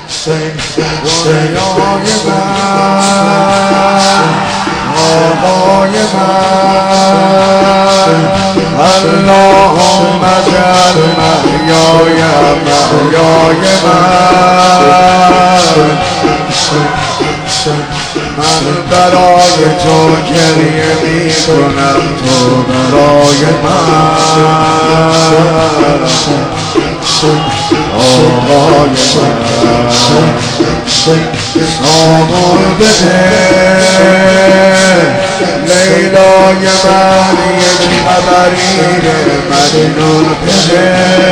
دنیای من آقای من اللهم اجعل محیای محیای من برای تو گریه می کنم تو برای من آقای من سامون بده لیلای من یک خبریر مجنون بده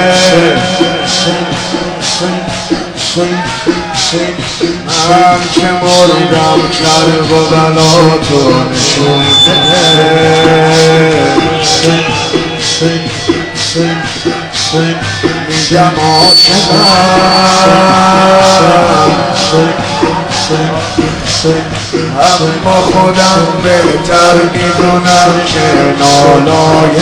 من که مردم کرب و بلا تو نشون بده میگم اما خودم بهتر میدونم که نالای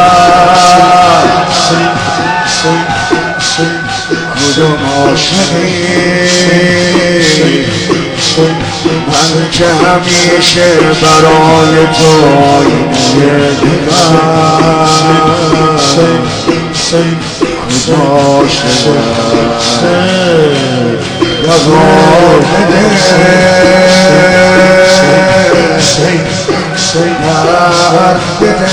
من کدوم عاشقی من که همیشه برای تو آینه دیدم کجا عاشقم یاد بده درد بده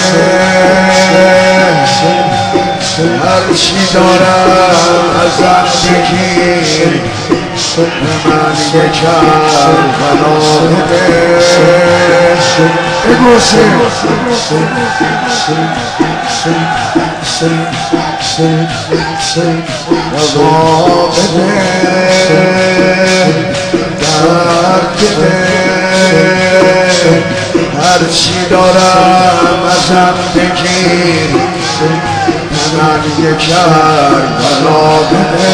هرچی دارم ازم بگیر به من یک کربلا بده بگوشی روا بده درد بده هرچی دارم ازم بگیر به من یک کربلا بده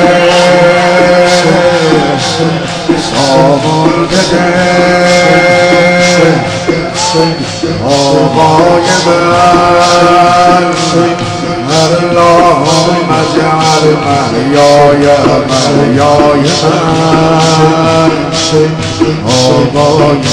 سامون بده آقای من اللهم اجعل محیای محیای من آقای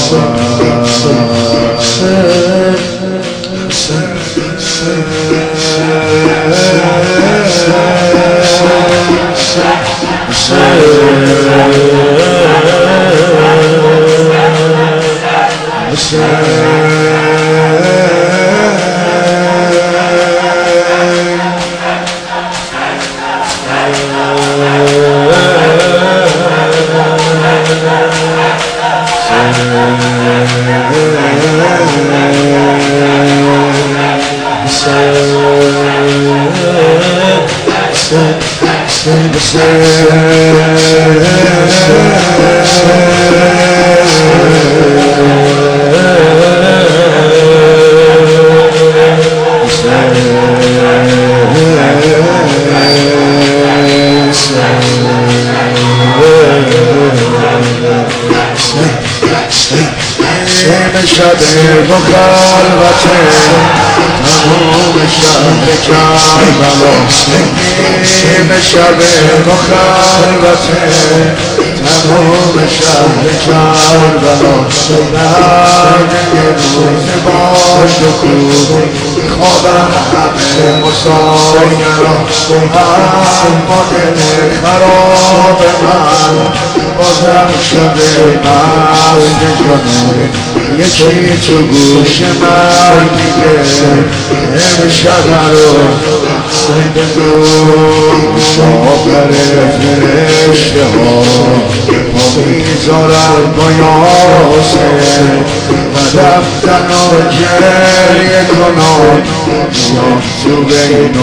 شب با خلوته تموم شهر کربلا نیم شب با خلوته تموم شهر کربلا بعد یه روز با شکوه خوابم همه مسایرا اما دل خراب من بازم شده مست جانه یکی تو گوش من میگه امشب رو بگو مسافر فرشته ها با میذارن با یاسه و دفتن و گریه کنان یا تو بین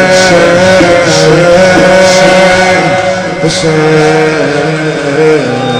حسین